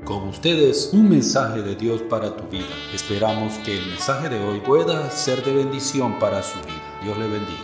Con ustedes, un mensaje de Dios para tu vida. Esperamos que el mensaje de hoy pueda ser de bendición para su vida. Dios le bendiga.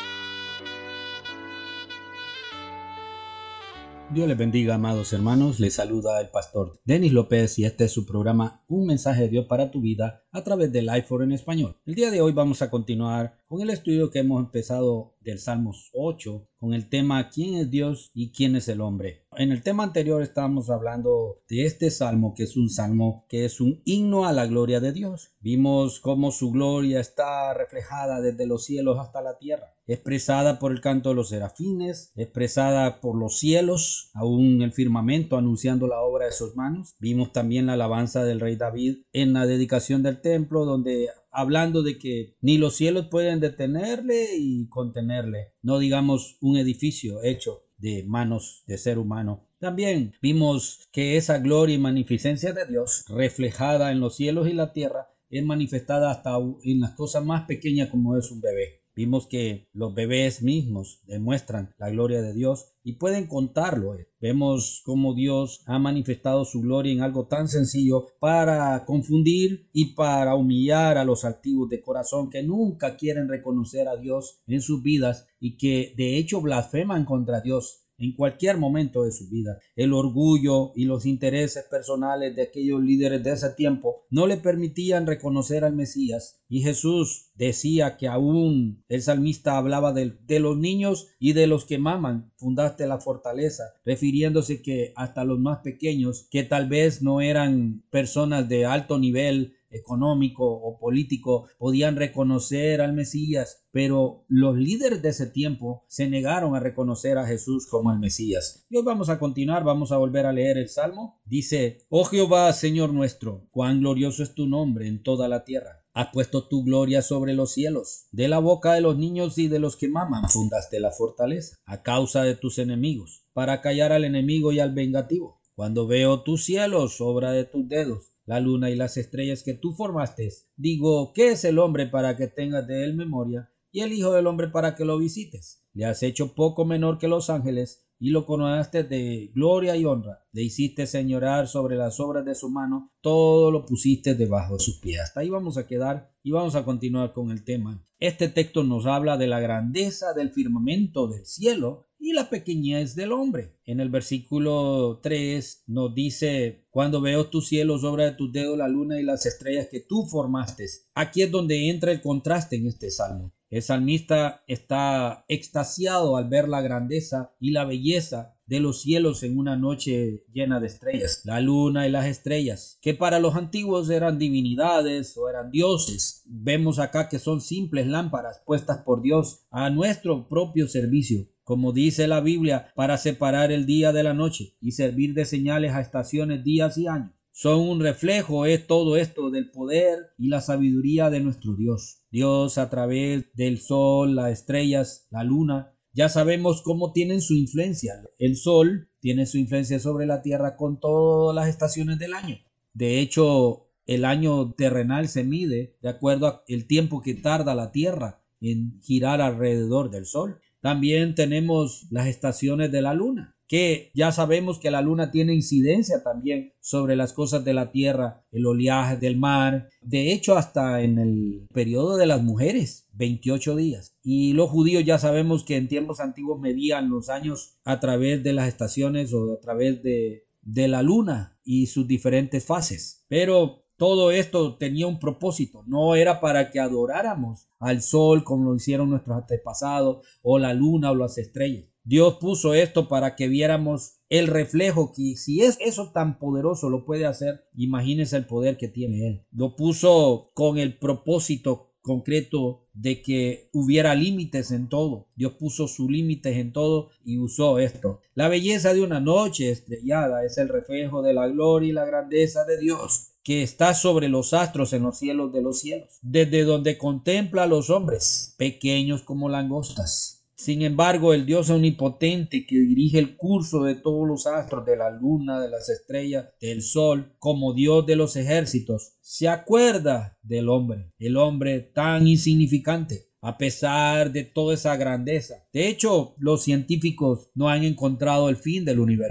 Dios les bendiga, amados hermanos. Les saluda el pastor Denis López y este es su programa Un mensaje de Dios para tu vida a través de Life4 en español. El día de hoy vamos a continuar con el estudio que hemos empezado del Salmos 8 con el tema ¿Quién es Dios y quién es el hombre? En el tema anterior estábamos hablando de este salmo, que es un salmo que es un himno a la gloria de Dios. Vimos cómo su gloria está reflejada desde los cielos hasta la tierra, expresada por el canto de los serafines, expresada por los cielos, aún el firmamento anunciando la obra de sus manos. Vimos también la alabanza del rey David en la dedicación del templo, donde hablando de que ni los cielos pueden detenerle y contenerle, no digamos un edificio hecho de manos de ser humano. También vimos que esa gloria y magnificencia de Dios reflejada en los cielos y la tierra es manifestada hasta en las cosas más pequeñas como es un bebé. Vimos que los bebés mismos demuestran la gloria de Dios y pueden contarlo. Vemos cómo Dios ha manifestado su gloria en algo tan sencillo para confundir y para humillar a los altivos de corazón que nunca quieren reconocer a Dios en sus vidas y que de hecho blasfeman contra Dios en cualquier momento de su vida. El orgullo y los intereses personales de aquellos líderes de ese tiempo no le permitían reconocer al Mesías, y Jesús decía que aún el salmista hablaba de los niños y de los que maman fundaste la fortaleza, refiriéndose que hasta los más pequeños, que tal vez no eran personas de alto nivel económico o político, podían reconocer al Mesías, pero los líderes de ese tiempo se negaron a reconocer a Jesús como el Mesías. Y hoy vamos a continuar, vamos a volver a leer el Salmo. Dice: Oh Jehová, Señor nuestro, cuán glorioso es tu nombre en toda la tierra. Has puesto tu gloria sobre los cielos. De la boca de los niños y de los que maman fundaste la fortaleza, a causa de tus enemigos, para callar al enemigo y al vengativo. Cuando veo tus cielos, obra de tus dedos, la luna y las estrellas que tú formaste, digo, ¿qué es el hombre para que tengas de él memoria, y el hijo del hombre para que lo visites? Le has hecho poco menor que los ángeles, y lo coronaste de gloria y honra. Le hiciste señorear sobre las obras de su mano, todo lo pusiste debajo de sus pies. Hasta ahí vamos a quedar y vamos a continuar con el tema. Este texto nos habla de la grandeza del firmamento del cielo y la pequeñez del hombre. En el versículo 3 nos dice: cuando veo tus cielos, obra de tus dedos, la luna y las estrellas que tú formaste. Aquí es donde entra el contraste en este salmo. El salmista está extasiado al ver la grandeza y la belleza de los cielos en una noche llena de estrellas. La luna y las estrellas, que para los antiguos eran divinidades o eran dioses, vemos acá que son simples lámparas puestas por Dios a nuestro propio servicio, como dice la Biblia, para separar el día de la noche y servir de señales a estaciones, días y años. Son un reflejo, es todo esto del poder y la sabiduría de nuestro Dios. Dios, a través del sol, las estrellas, la luna, ya sabemos cómo tienen su influencia. El sol tiene su influencia sobre la tierra con todas las estaciones del año. De hecho, el año terrenal se mide de acuerdo al tiempo que tarda la tierra en girar alrededor del sol. También tenemos las estaciones de la luna, que ya sabemos que la luna tiene incidencia también sobre las cosas de la tierra, el oleaje del mar. De hecho, hasta en el periodo de las mujeres, 28 días. Y los judíos ya sabemos que en tiempos antiguos medían los años a través de las estaciones o a través de la luna y sus diferentes fases. Pero todo esto tenía un propósito, no era para que adoráramos al sol como lo hicieron nuestros antepasados, o la luna o las estrellas. Dios puso esto para que viéramos el reflejo, que si es eso tan poderoso lo puede hacer, imagínense el poder que tiene Él. Lo puso con el propósito concreto de que hubiera límites en todo. Dios puso sus límites en todo y usó esto. La belleza de una noche estrellada es el reflejo de la gloria y la grandeza de Dios, que está sobre los astros en los cielos de los cielos, desde donde contempla a los hombres, pequeños como langostas. Sin embargo, el Dios omnipotente que dirige el curso de todos los astros, de la luna, de las estrellas, del sol, como Dios de los ejércitos, se acuerda del hombre, el hombre tan insignificante, a pesar de toda esa grandeza. De hecho, los científicos no han encontrado el fin del universo.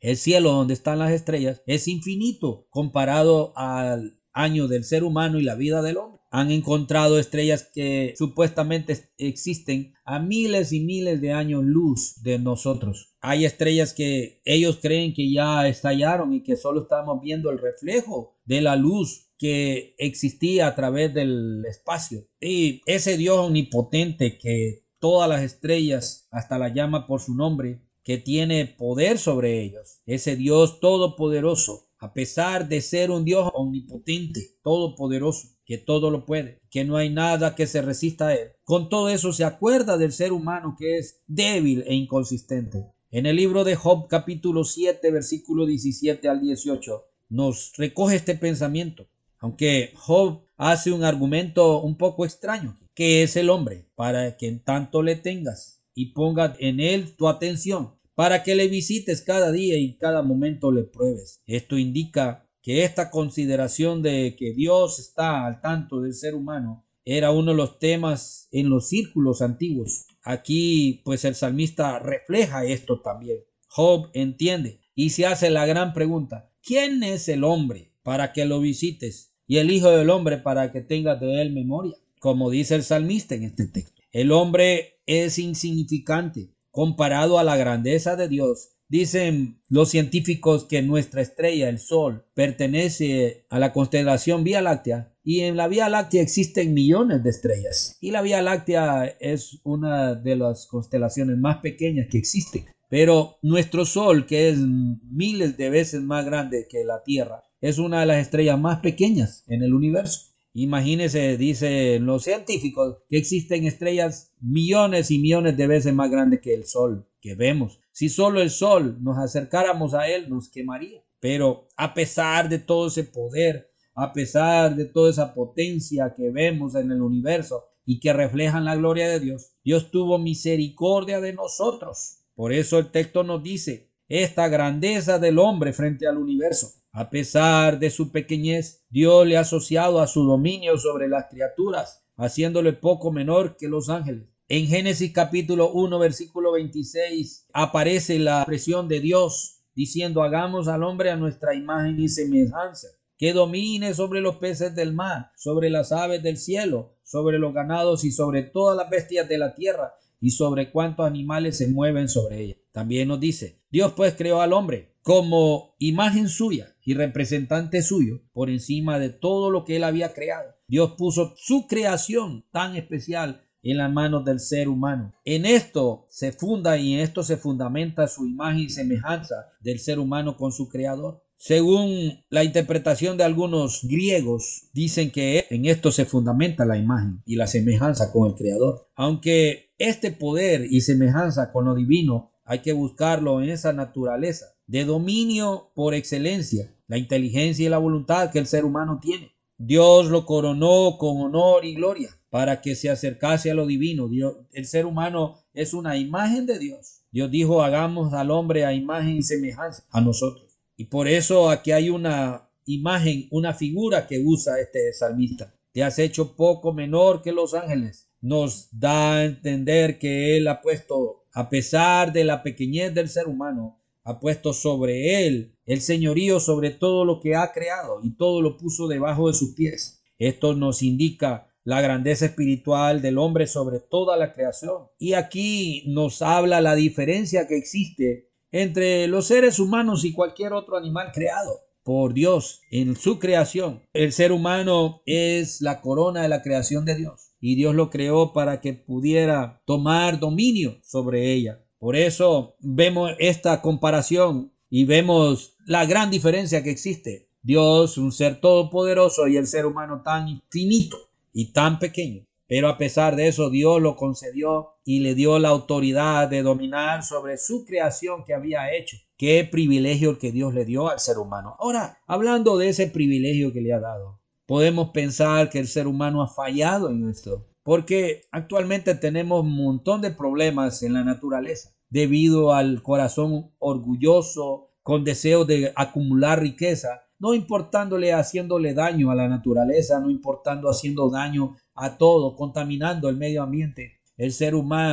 El cielo donde están las estrellas es infinito comparado al año del ser humano y la vida del hombre. Han encontrado estrellas que supuestamente existen a miles y miles de años luz de nosotros. Hay estrellas que ellos creen que ya estallaron y que solo estamos viendo el reflejo de la luz que existía a través del espacio. Y ese Dios omnipotente que todas las estrellas hasta las llama por su nombre, que tiene poder sobre ellos, ese Dios todopoderoso, a pesar de ser un Dios omnipotente, todopoderoso, que todo lo puede, que no hay nada que se resista a él, con todo eso se acuerda del ser humano que es débil e inconsistente. En el libro de Job, capítulo 7, versículo 17 al 18, nos recoge este pensamiento, aunque Job hace un argumento un poco extraño. ¿Qué es el hombre? Para que en tanto le tengas y ponga en él tu atención, para que le visites cada día y cada momento le pruebes. Esto indica que esta consideración de que Dios está al tanto del ser humano era uno de los temas en los círculos antiguos. Aquí pues el salmista refleja esto también. Job entiende y se hace la gran pregunta: ¿quién es el hombre para que lo visites? Y el hijo del hombre para que tengas de él memoria. Como dice el salmista en este texto, el hombre es insignificante comparado a la grandeza de Dios. Dicen los científicos que nuestra estrella, el Sol, pertenece a la constelación Vía Láctea, y en la Vía Láctea existen millones de estrellas. Y la Vía Láctea es una de las constelaciones más pequeñas que existen. Pero nuestro Sol, que es miles de veces más grande que la Tierra, es una de las estrellas más pequeñas en el universo. Imagínense, dicen los científicos, que existen estrellas millones y millones de veces más grandes que el Sol que vemos. Si solo el Sol nos acercáramos a él, nos quemaría. Pero a pesar de todo ese poder, a pesar de toda esa potencia que vemos en el universo y que reflejan la gloria de Dios, Dios tuvo misericordia de nosotros. Por eso el texto nos dice esta grandeza del hombre frente al universo. A pesar de su pequeñez, Dios le ha asociado a su dominio sobre las criaturas, haciéndole poco menor que los ángeles. En Génesis capítulo 1, versículo 26, aparece la expresión de Dios diciendo: hagamos al hombre a nuestra imagen y semejanza, que domine sobre los peces del mar, sobre las aves del cielo, sobre los ganados y sobre todas las bestias de la tierra, y sobre cuántos animales se mueven sobre ella. También nos dice: Dios pues creó al hombre como imagen suya y representante suyo por encima de todo lo que él había creado. Dios puso su creación tan especial en las manos del ser humano. En esto se funda y en esto se fundamenta su imagen y semejanza del ser humano con su creador. Según la interpretación de algunos griegos, dicen que en esto se fundamenta la imagen y la semejanza con el creador. Aunque este poder y semejanza con lo divino hay que buscarlo en esa naturaleza de dominio por excelencia, la inteligencia y la voluntad que el ser humano tiene. Dios lo coronó con honor y gloria para que se acercase a lo divino. El ser humano es una imagen de Dios. Dios dijo: hagamos al hombre a imagen y semejanza a nosotros. Y por eso aquí hay una imagen, una figura que usa este salmista. Te has hecho poco menor que los ángeles. Nos da a entender que él ha puesto, a pesar de la pequeñez del ser humano, ha puesto sobre él el señorío sobre todo lo que ha creado y todo lo puso debajo de sus pies. Esto nos indica la grandeza espiritual del hombre sobre toda la creación. Y aquí nos habla la diferencia que existe entre los seres humanos y cualquier otro animal creado por Dios en su creación. El ser humano es la corona de la creación de Dios y Dios lo creó para que pudiera tomar dominio sobre ella. Por eso vemos esta comparación y vemos la gran diferencia que existe. Dios, un ser todopoderoso, y el ser humano tan infinito y tan pequeño. Pero a pesar de eso, Dios lo concedió y le dio la autoridad de dominar sobre su creación que había hecho. Qué privilegio el que Dios le dio al ser humano. Ahora, hablando de ese privilegio que le ha dado, podemos pensar que el ser humano ha fallado en esto, porque actualmente tenemos un montón de problemas en la naturaleza debido al corazón orgulloso con deseo de acumular riqueza, no importándole haciéndole daño a la naturaleza, no importando haciendo daño a todo, contaminando el medio ambiente. El ser humano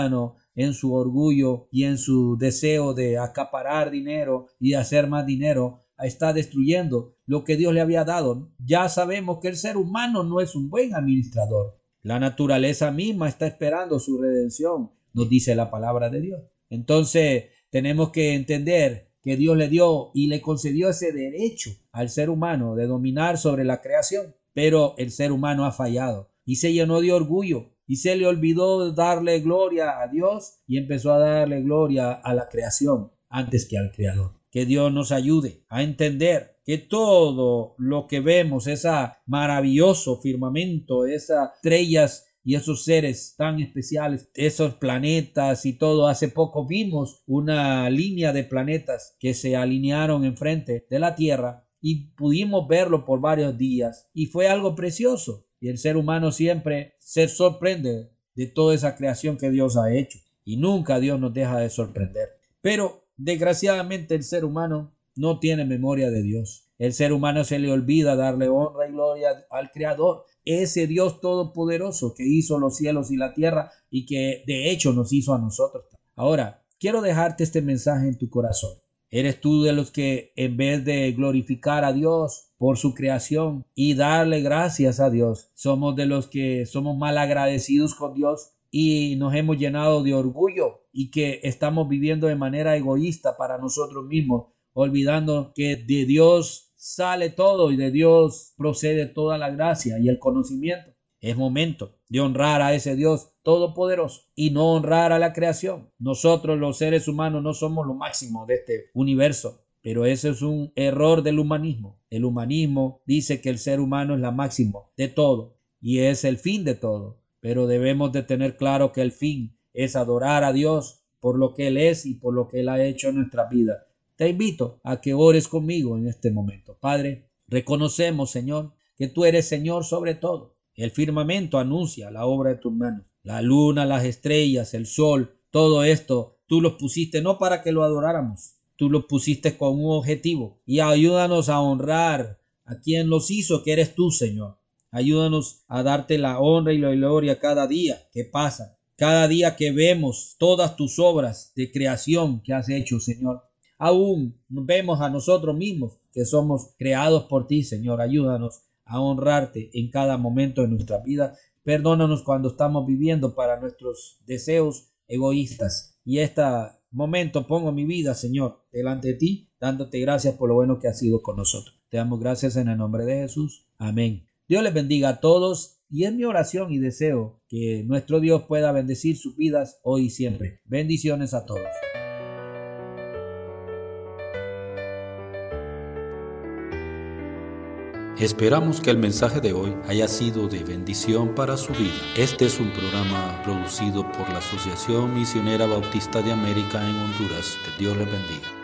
en su orgullo y en su deseo de acaparar dinero y hacer más dinero, está destruyendo lo que Dios le había dado. Ya sabemos que el ser humano no es un buen administrador. La naturaleza misma está esperando su redención, nos dice la palabra de Dios. Entonces tenemos que entender que Dios le dio y le concedió ese derecho al ser humano de dominar sobre la creación. Pero el ser humano ha fallado y se llenó de orgullo y se le olvidó darle gloria a Dios y empezó a darle gloria a la creación antes que al Creador. Que Dios nos ayude a entender que todo lo que vemos, ese maravilloso firmamento, esas estrellas y esos seres tan especiales, esos planetas y todo. Hace poco vimos una línea de planetas que se alinearon enfrente de la Tierra y pudimos verlo por varios días y fue algo precioso. Y el ser humano siempre se sorprende de toda esa creación que Dios ha hecho y nunca Dios nos deja de sorprender. Pero desgraciadamente el ser humano no tiene memoria de Dios. El ser humano se le olvida darle honra y gloria al Creador, ese Dios todopoderoso que hizo los cielos y la tierra y que de hecho nos hizo a nosotros. Ahora, quiero dejarte este mensaje en tu corazón. ¿Eres tú de los que en vez de glorificar a Dios por su creación y darle gracias a Dios, somos de los que somos mal agradecidos con Dios y nos hemos llenado de orgullo y que estamos viviendo de manera egoísta para nosotros mismos, olvidando que de Dios sale todo y de Dios procede toda la gracia y el conocimiento? Es momento de honrar a ese Dios todopoderoso y no honrar a la creación. Nosotros los seres humanos no somos lo máximo de este universo, pero ese es un error del humanismo. El humanismo dice que el ser humano es la máxima de todo y es el fin de todo, pero debemos de tener claro que el fin es adorar a Dios por lo que Él es y por lo que Él ha hecho en nuestra vida. Te invito a que ores conmigo en este momento. Padre, reconocemos, Señor, que tú eres Señor sobre todo. El firmamento anuncia la obra de tus manos. La luna, las estrellas, el sol, todo esto, tú los pusiste no para que lo adoráramos. Tú los pusiste con un objetivo. Y ayúdanos a honrar a quien los hizo, que eres tú, Señor. Ayúdanos a darte la honra y la gloria cada día que pasa. Cada día que vemos todas tus obras de creación que has hecho, Señor. Aún vemos a nosotros mismos que somos creados por ti, Señor. Ayúdanos a honrarte en cada momento de nuestra vida. Perdónanos cuando estamos viviendo para nuestros deseos egoístas. Y este momento pongo mi vida, Señor, delante de ti, dándote gracias por lo bueno que has sido con nosotros. Te damos gracias en el nombre de Jesús. Amén. Dios les bendiga a todos y es mi oración y deseo que nuestro Dios pueda bendecir sus vidas hoy y siempre. Bendiciones a todos. Esperamos que el mensaje de hoy haya sido de bendición para su vida. Este es un programa producido por la Asociación Misionera Bautista de América en Honduras. Que Dios les bendiga.